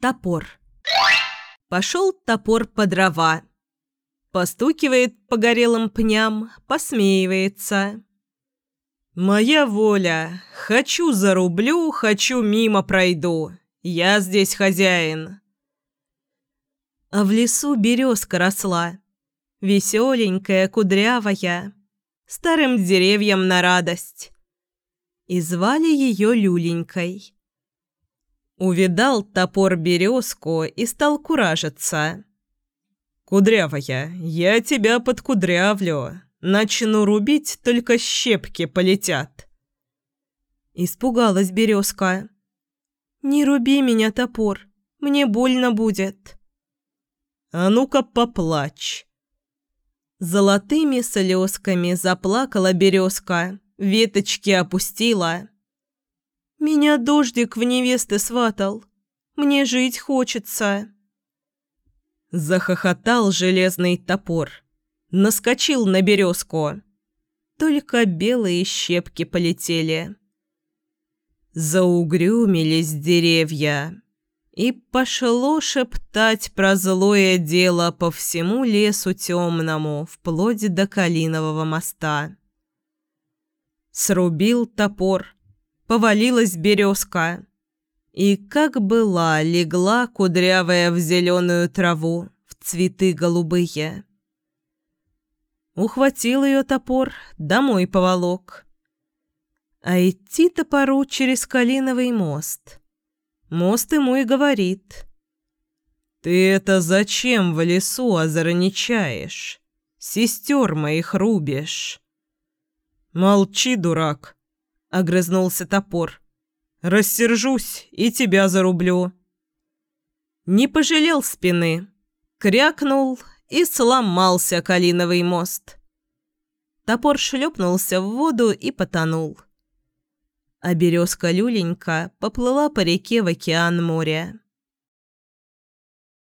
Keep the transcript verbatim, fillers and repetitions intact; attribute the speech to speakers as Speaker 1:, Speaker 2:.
Speaker 1: Топор. Пошел топор по дрова. Постукивает по горелым пням, посмеивается. «Моя воля. Хочу зарублю, хочу мимо пройду. Я здесь хозяин». А в лесу березка росла, веселенькая, кудрявая, старым деревьям на радость. И звали ее Люленькой. Увидал топор березку и стал куражиться. «Кудрявая, я тебя подкудрявлю. Начну рубить, только щепки полетят». Испугалась березка. «Не руби меня, топор, мне больно будет». «А ну-ка поплачь». Золотыми слезками заплакала березка, веточки опустила. «Меня дождик в невесты сватал. Мне жить хочется». Захохотал железный топор. Наскочил на березку. Только белые щепки полетели. Заугрюмились деревья. И пошло шептать про злое дело по всему лесу темному, вплоть до Калинового моста. Срубил топор. Повалилась березка, и, как была, легла кудрявая в зеленую траву, в цветы голубые. Ухватил ее топор, домой поволок. А идти топору через Калиновый мост. Мост ему и говорит: «Ты это зачем в лесу озорничаешь? Сестер моих рубишь». «Молчи, дурак!» — огрызнулся топор. «Рассержусь и тебя зарублю». Не пожалел спины, крякнул, и сломался Калиновый мост. Топор шлепнулся в воду и потонул. А березка Люленька поплыла по реке в океан моря.